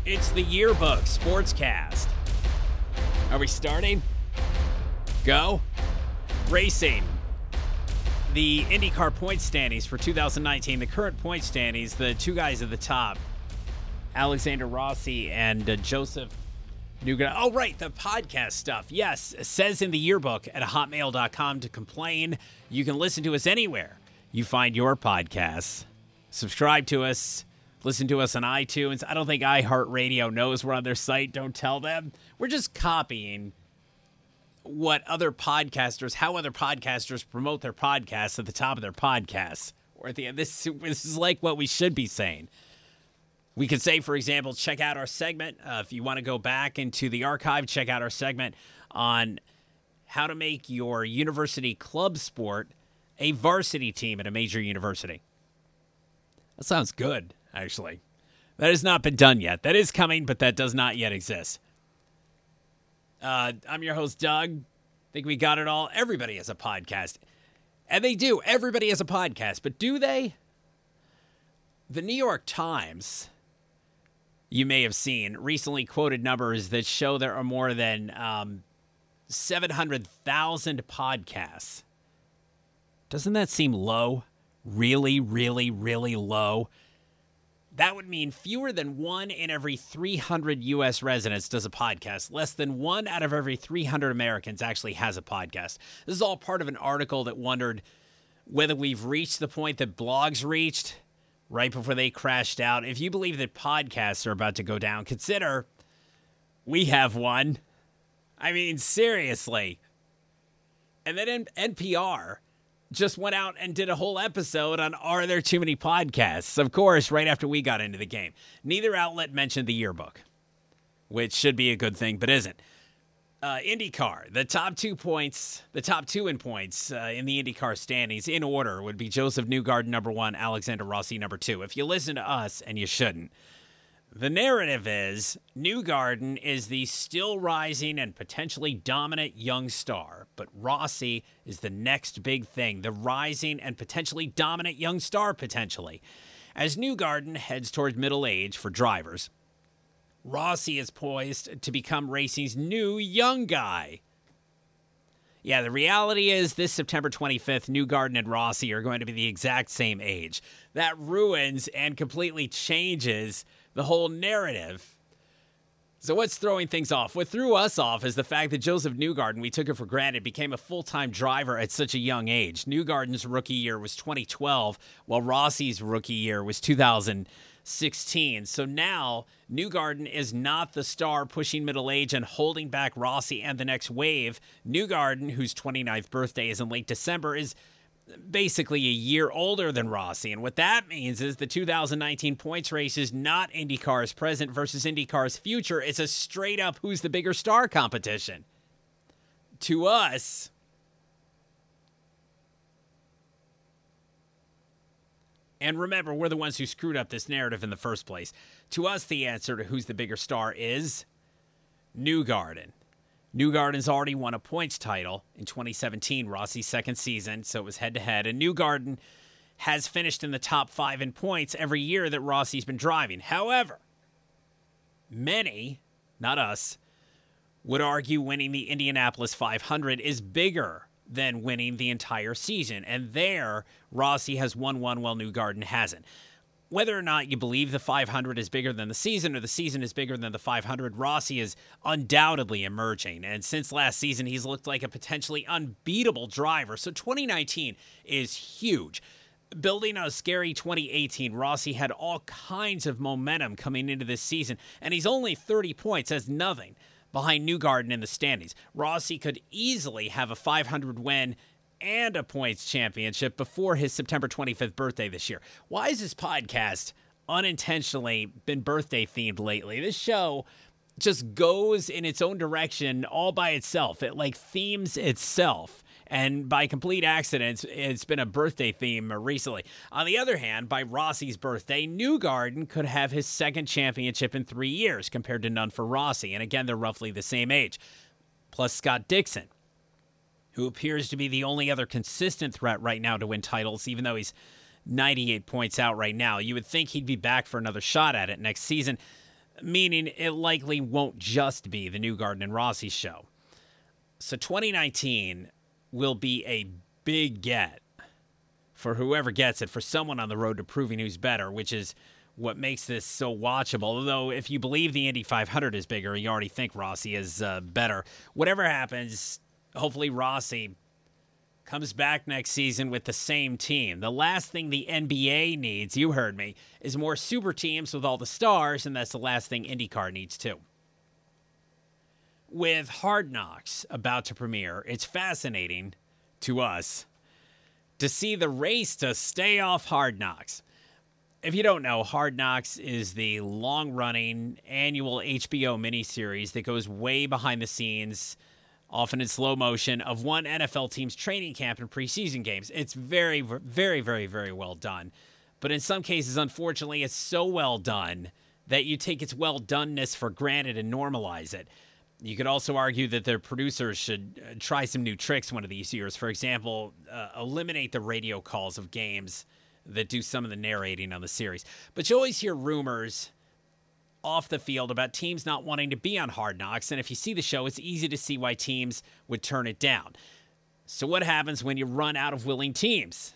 It's the Yearbook Sportscast. Are we starting? Go. Racing. The IndyCar point standings for 2019. The current point standings, the two guys at the top, Alexander Rossi and Joseph Newgarden. Oh, right, the podcast stuff. Yes, it says in the yearbook at hotmail.com to complain. You can listen to us anywhere you find your podcasts. Subscribe to us. Listen to us on iTunes. I don't think iHeartRadio knows we're on their site. Don't tell them. We're just copying what other podcasters, how other podcasters promote their podcasts at the top of their podcasts. Or at the end, this is like what we should be saying. We could say, for example, check out our segment. If you want to go back into the archive, check out our segment on how to make your university club sport a varsity team at a major university. That sounds good, actually. That has not been done yet. That is coming, but that does not yet exist. I'm your host, Doug. Think we got it all. Everybody has a podcast. And they do. Everybody has a podcast. But do they? The New York Times, you may have seen, recently quoted numbers that show there are more than 700,000 podcasts. Doesn't that seem low? Really, really, really low? That would mean fewer than 1 in every 300 U.S. residents does a podcast. Less than 1 out of every 300 Americans actually has a podcast. This is all part of an article that wondered whether we've reached the point that blogs reached right before they crashed out. If you believe that podcasts are about to go down, consider we have one. I mean, seriously. And then NPR just went out and did a whole episode on Are There Too Many Podcasts? Of course, right after we got into the game. Neither outlet mentioned the yearbook, which should be a good thing, but isn't. IndyCar, the top 2 in points in the IndyCar standings in order would be Joseph Newgarden, number 1, Alexander Rossi, number 2. If you listen to us, and you shouldn't, the narrative is Newgarden is the still rising and potentially dominant young star, but Rossi is the next big thing, the rising and potentially dominant young star potentially. As Newgarden heads towards middle age for drivers, Rossi is poised to become racing's new young guy. Yeah, the reality is this September 25th, Newgarden and Rossi are going to be the exact same age. That ruins and completely changes the whole narrative. So what's throwing things off? What threw us off is the fact that Joseph Newgarden, we took it for granted, became a full-time driver at such a young age. Newgarden's rookie year was 2012, while Rossi's rookie year was 2016. So now Newgarden is not the star pushing middle age and holding back Rossi and the next wave. Newgarden, whose 29th birthday is in late December, is basically a year older than Rossi. And what that means is the 2019 points race is not IndyCar's present versus IndyCar's future. It's a straight up who's the bigger star competition. To us, and remember, we're the ones who screwed up this narrative in the first place. To us, the answer to who's the bigger star is Newgarden. Newgarden's already won a points title in 2017, Rossi's second season, so it was head-to-head. And Newgarden has finished in the top 5 in points every year that Rossi's been driving. However, many, not us, would argue winning the Indianapolis 500 is bigger than winning the entire season. And there, Rossi has won one while Newgarden hasn't. Whether or not you believe the 500 is bigger than the season or the season is bigger than the 500, Rossi is undoubtedly emerging. And since last season, he's looked like a potentially unbeatable driver. So 2019 is huge. Building on a scary 2018, Rossi had all kinds of momentum coming into this season, and he's only 30 points as nothing behind Newgarden in the standings. Rossi could easily have a 500 win and a points championship before his September 25th birthday this year. Why has this podcast unintentionally been birthday themed lately? This show just goes in its own direction all by itself. It like themes itself. And by complete accident, it's been a birthday theme recently. On the other hand, by Rossi's birthday, Newgarden could have his second championship in 3 years compared to none for Rossi. And again, they're roughly the same age. Plus Scott Dixon, who appears to be the only other consistent threat right now to win titles, even though he's 98 points out right now. You would think he'd be back for another shot at it next season. meaning it likely won't just be the Newgarden and Rossi show. So 2019 will be a big get for whoever gets it, for someone on the road to proving who's better, which is what makes this so watchable. Although, if you believe the Indy 500 is bigger, you already think Rossi is better. Whatever happens, hopefully Rossi comes back next season with the same team. The last thing the NBA needs, you heard me, is more super teams with all the stars, and that's the last thing IndyCar needs too. With Hard Knocks about to premiere, it's fascinating to us to see the race to stay off Hard Knocks. If you don't know, Hard Knocks is the long-running annual HBO miniseries that goes way behind the scenes, often in slow motion, of one NFL team's training camp and preseason games. It's very, very, very, very well done. But in some cases, unfortunately, it's so well done that you take its well-doneness for granted and normalize it. You could also argue that the producers should try some new tricks one of these years. For example, eliminate the radio calls of games that do some of the narrating on the series. But you always hear rumors off the field about teams not wanting to be on Hard Knocks, and if you see the show, it's easy to see why teams would turn it down. So what happens when you run out of willing teams?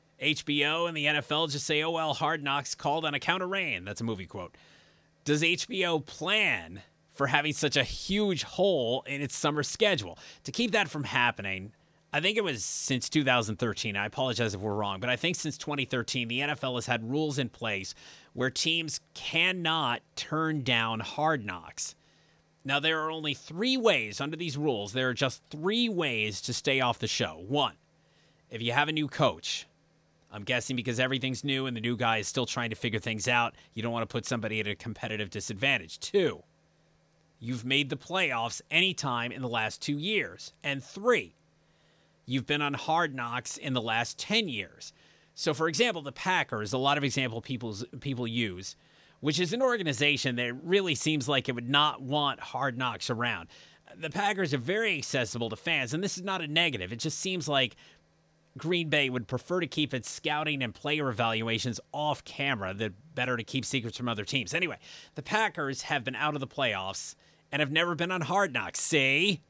HBO and the NFL just say, oh, well, Hard Knocks called on account of rain. That's a movie quote. Does HBO plan for having such a huge hole in its summer schedule? To keep that from happening, I think it was since 2013. I apologize if we're wrong, but I think since 2013, the NFL has had rules in place where teams cannot turn down Hard Knocks. Now, there are only 3 ways under these rules. There are just 3 ways to stay off the show. 1, if you have a new coach. I'm guessing because everything's new and the new guy is still trying to figure things out, you don't want to put somebody at a competitive disadvantage. 2, you've made the playoffs anytime in the last 2 years. And 3, you've been on Hard Knocks in the last 10 years. So, for example, the Packers, a lot of example people use, which is an organization that really seems like it would not want Hard Knocks around. The Packers are very accessible to fans, and this is not a negative. It just seems like Green Bay would prefer to keep its scouting and player evaluations off camera. They're better to keep secrets from other teams. Anyway, the Packers have been out of the playoffs and have never been on Hard Knocks. See?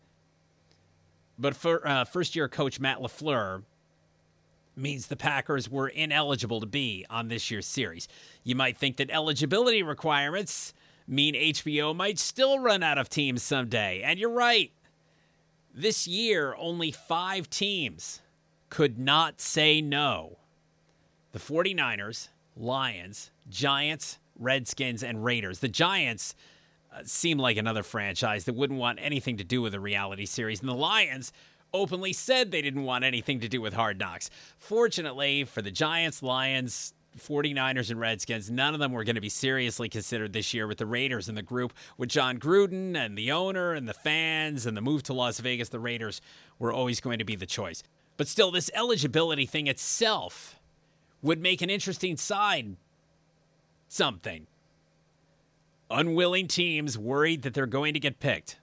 But for first-year coach Matt LaFleur means the Packers were ineligible to be on this year's series. You might think that eligibility requirements mean HBO might still run out of teams someday. And you're right. This year, only 5 teams could not say no. The 49ers, Lions, Giants, Redskins, and Raiders. The Giants seem like another franchise that wouldn't want anything to do with a reality series. And the Lions openly said they didn't want anything to do with Hard Knocks. Fortunately for the Giants, Lions, 49ers, and Redskins, none of them were going to be seriously considered this year with the Raiders in the group. With John Gruden and the owner and the fans and the move to Las Vegas, the Raiders were always going to be the choice. But still, this eligibility thing itself would make an interesting side something. Unwilling teams worried that they're going to get picked.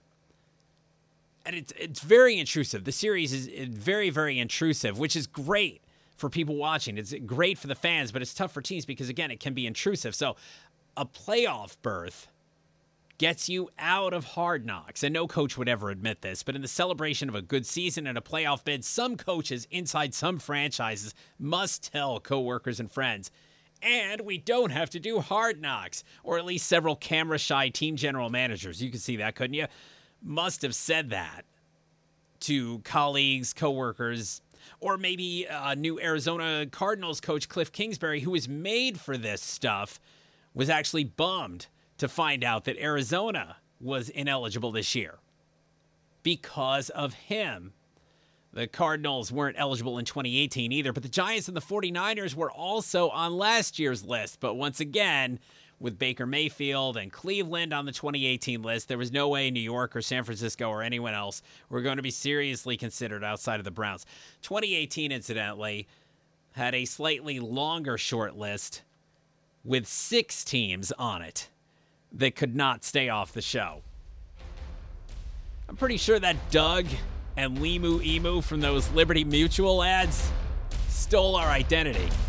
And it's very intrusive. The series is very, very intrusive, which is great for people watching. It's great for the fans, but it's tough for teams because, again, it can be intrusive. So a playoff berth gets you out of Hard Knocks. And no coach would ever admit this, but in the celebration of a good season and a playoff bid, some coaches inside some franchises must tell coworkers and friends, and we don't have to do Hard Knocks. Or at least several camera-shy team general managers, you can see that, couldn't you? Must have said that to colleagues, coworkers, or maybe new Arizona Cardinals coach Cliff Kingsbury, who was made for this stuff, was actually bummed to find out that Arizona was ineligible this year because of him. The Cardinals weren't eligible in 2018 either, but the Giants and the 49ers were also on last year's list. But once again, with Baker Mayfield and Cleveland on the 2018 list, there was no way New York or San Francisco or anyone else were going to be seriously considered outside of the Browns. 2018, incidentally, had a slightly longer short list with 6 teams on it that could not stay off the show. I'm pretty sure that Doug and Limu Emu from those Liberty Mutual ads stole our identity.